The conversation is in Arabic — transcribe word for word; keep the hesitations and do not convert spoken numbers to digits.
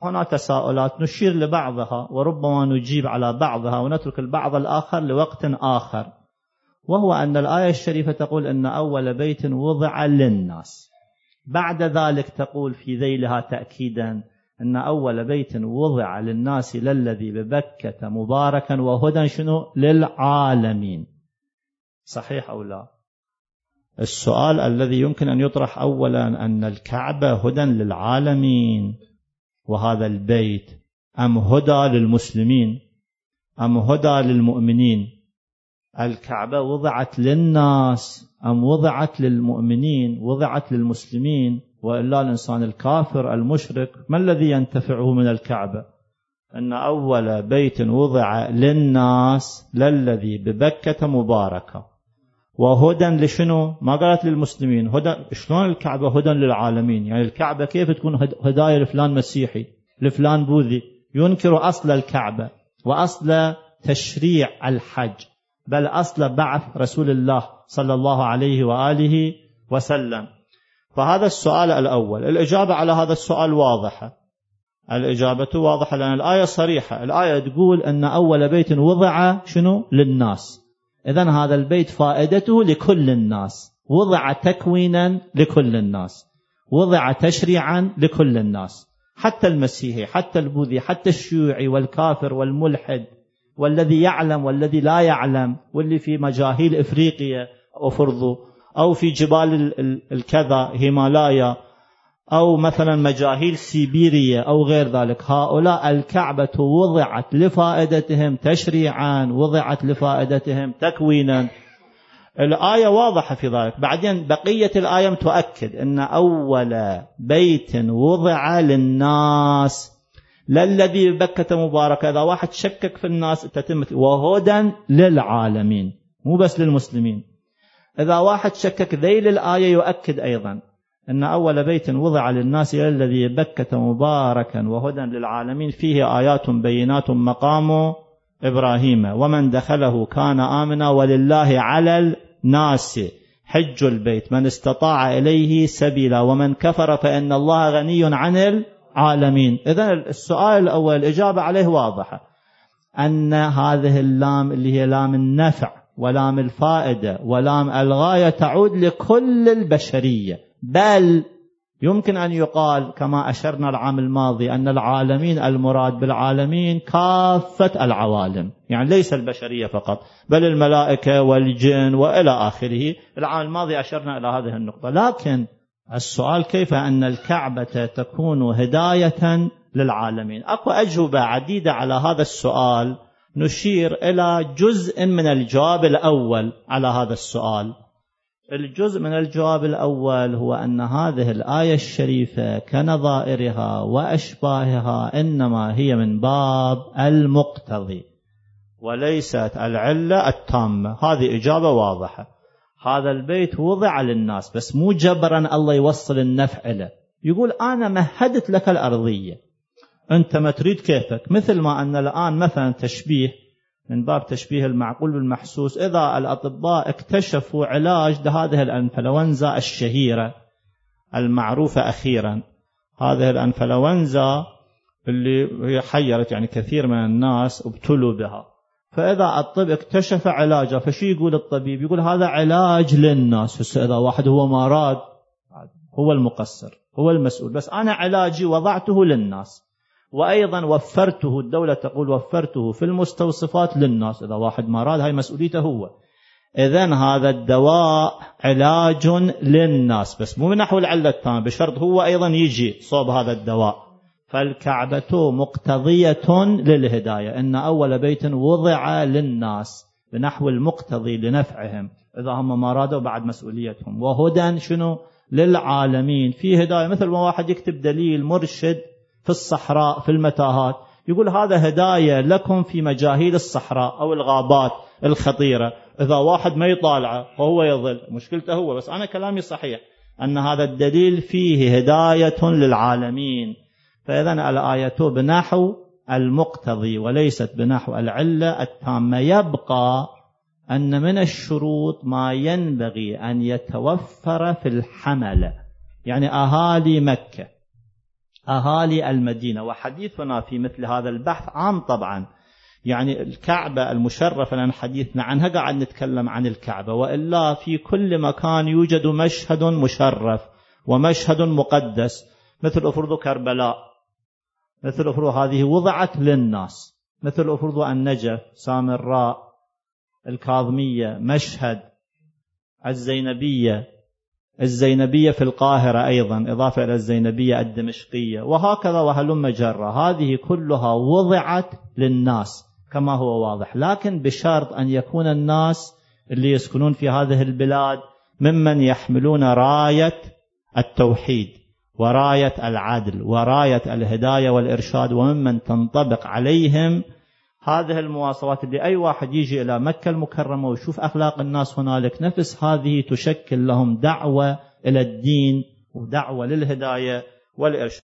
هنا تساؤلات نشير لبعضها وربما نجيب على بعضها ونترك البعض الآخر لوقت آخر، وهو أن الآية الشريفة تقول أن أول بيت وضع للناس، بعد ذلك تقول في ذيلها تأكيدا أن أول بيت وضع للناس للذي ببكة مباركا وهدى شنو للعالمين. صحيح أو لا؟ السؤال الذي يمكن أن يطرح أولا أن الكعبة هدى للعالمين وهذا البيت أم هدى للمسلمين أم هدى للمؤمنين؟ الكعبة وضعت للناس أم وضعت للمؤمنين؟ وضعت للمسلمين، وإلا الإنسان الكافر المشرك ما الذي ينتفعه من الكعبة؟ أن أول بيت وضع للناس للذي ببكة مباركة وهدى لشنو؟ ما قالت للمسلمين هدى. شلون الكعبة هدى للعالمين؟ يعني الكعبة كيف تكون هداية لفلان مسيحي لفلان بوذي؟ ينكر أصل الكعبة وأصل تشريع الحج، بل أصل بعث رسول الله صلى الله عليه وآله وسلم. فهذا السؤال الأول. الإجابة على هذا السؤال واضحة، الإجابة واضحة لأن الآية صريحة. الآية تقول أن أول بيت وضع شنو للناس، إذن هذا البيت فائدته لكل الناس، وضع تكوينا لكل الناس، وضع تشريعا لكل الناس، حتى المسيحي حتى البوذي حتى الشيوعي والكافر والملحد والذي يعلم والذي لا يعلم، واللي في مجاهيل إفريقيا وفرضه أو في جبال الكذا هيمالايا أو مثلا مجاهيل سيبيريا أو غير ذلك، هؤلاء الكعبة وضعت لفائدتهم تشريعا، وضعت لفائدتهم تكوينا. الآية واضحة في ذلك. بعدين بقية الآية تؤكد أن أول بيت وضع للناس للذي ببكة مباركة. إذا واحد شكك في الناس تتمت وهدى للعالمين، مو بس للمسلمين. إذا واحد شكك ذيل الآية يؤكد أيضا أن أول بيت وضع للناس الذي بكة مباركا وهدى للعالمين فيه آيات بينات مقام إبراهيم ومن دخله كان آمنا ولله على الناس حج البيت من استطاع إليه سبيلا ومن كفر فإن الله غني عن العالمين. إذن السؤال الأول الإجابة عليه واضحة، أن هذه اللام اللي هي لام النفع ولام الفائدة ولام الغاية تعود لكل البشرية، بل يمكن أن يقال كما أشرنا العام الماضي أن العالمين المراد بالعالمين كافة العوالم، يعني ليس البشرية فقط بل الملائكة والجن وإلى آخره. العام الماضي أشرنا إلى هذه النقطة. لكن السؤال كيف أن الكعبة تكون هداية للعالمين؟ أكو أجوبة عديدة على هذا السؤال، نشير إلى جزء من الجواب الأول على هذا السؤال. الجزء من الجواب الأول هو أن هذه الآية الشريفة كنظائرها وأشباهها إنما هي من باب المقتضي وليست العلة التامة. هذه إجابة واضحة. هذا البيت وضع للناس بس مو جبرا الله يوصل النفع له، يقول أنا مهدت لك الأرضية أنت ما تريد كيفك. مثل ما أن الآن مثلا تشبيه من باب تشبيه المعقول بالمحسوس، إذا الأطباء اكتشفوا علاج لهذه الأنفلونزا الشهيرة المعروفة أخيرا، هذه الأنفلونزا اللي هي حيرت يعني كثير من الناس ابتلوا بها، فإذا الطب اكتشف علاجها فشي يقول الطبيب؟ يقول هذا علاج للناس. بس إذا واحد هو ما راد هو المقصر هو المسؤول، بس أنا علاجي وضعته للناس وأيضا وفرته، الدولة تقول وفرته في المستوصفات للناس. إذا واحد ما راد هاي مسؤوليته هو. إذن هذا الدواء علاج للناس بس مو من نحو العلة التامة، بشرط هو أيضا يجي صوب هذا الدواء. فالكعبة مقتضية للهداية، إن أول بيت وضع للناس بنحو المقتضي لنفعهم، إذا هم ما رادوا بعد مسؤوليتهم. وهدى شنو للعالمين، في هداية. مثل ما واحد يكتب دليل مرشد في الصحراء في المتاهات، يقول هذا هداية لكم في مجاهيل الصحراء أو الغابات الخطيرة. إذا واحد ما يطالعه وهو يضل مشكلته هو، بس أنا كلامي صحيح أن هذا الدليل فيه هداية للعالمين. فإذن الآية بنحو المقتضي وليست بنحو العلة التامة. يبقى أن من الشروط ما ينبغي أن يتوفر في الحملة، يعني أهالي مكة أهالي المدينة. وحديثنا في مثل هذا البحث عام طبعا، يعني الكعبة المشرفة لأن حديثنا عنها قاعد نتكلم عن الكعبة، وإلا في كل مكان يوجد مشهد مشرف ومشهد مقدس، مثل أفرض كربلاء، مثل أفرض هذه وضعت للناس، مثل أفرض النجف، سامراء، الكاظمية، مشهد، الزينبية، الزينبية في القاهرة أيضا إضافة إلى الزينبية الدمشقية، وهكذا وهلم جرة. هذه كلها وضعت للناس كما هو واضح، لكن بشرط أن يكون الناس اللي يسكنون في هذه البلاد ممن يحملون راية التوحيد وراية العدل وراية الهداية والإرشاد، وممن تنطبق عليهم هذه المواصفات. اللي أي واحد يجي إلى مكة المكرمة ويشوف أخلاق الناس هنالك، نفس هذه تشكل لهم دعوة إلى الدين ودعوة للهداية والإرشاد.